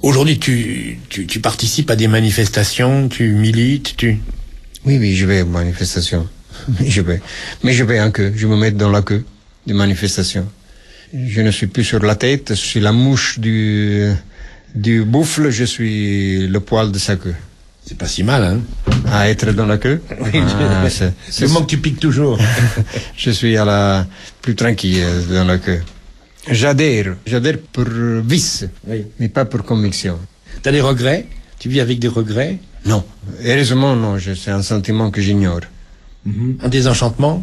Aujourd'hui, tu participes à des manifestations, tu milites, Oui, je vais aux manifestations. Je vais. Mais je vais en queue. Je me mets dans la queue des manifestations. Je ne suis plus sur la tête. Je suis la mouche du bouffle. Je suis le poil de sa queue. C'est pas si mal, hein? À être dans la queue. C'est le moment que tu piques toujours. Je suis plus tranquille dans la queue. J'adhère pour vice, oui. Mais pas pour conviction. T'as des regrets? Tu vis avec des regrets? Non. Heureusement, non. C'est un sentiment que j'ignore. Un désenchantement?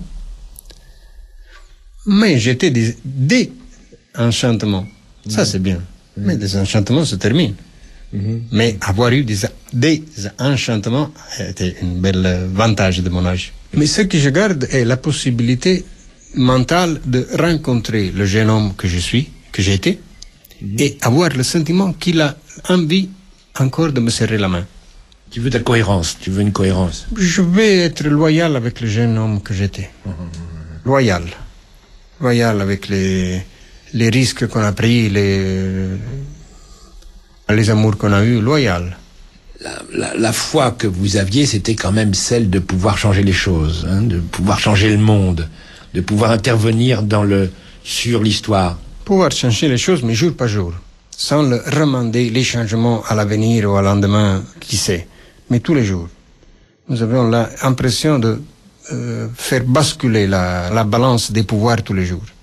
Mais j'étais des enchantements. Ça, c'est bien. Mais des enchantements se terminent. Mais avoir eu des enchantements était un bel avantage de mon âge. Mais ce que je garde est la possibilité mentale de rencontrer le jeune homme que j'ai été, et avoir le sentiment qu'il a envie encore de me serrer la main. Tu veux ta cohérence, tu veux une cohérence. Je vais être loyal avec le jeune homme que j'étais. Loyal avec les risques qu'on a pris, les amours qu'on a eus, loyal. La foi que vous aviez, c'était quand même celle de pouvoir changer les choses, hein, de pouvoir changer le monde, de pouvoir intervenir sur l'histoire. Pouvoir changer les choses, mais jour par jour, sans le remander les changements à l'avenir ou à lendemain, qui sait, mais tous les jours. Nous avons l'impression de faire basculer la balance des pouvoirs tous les jours.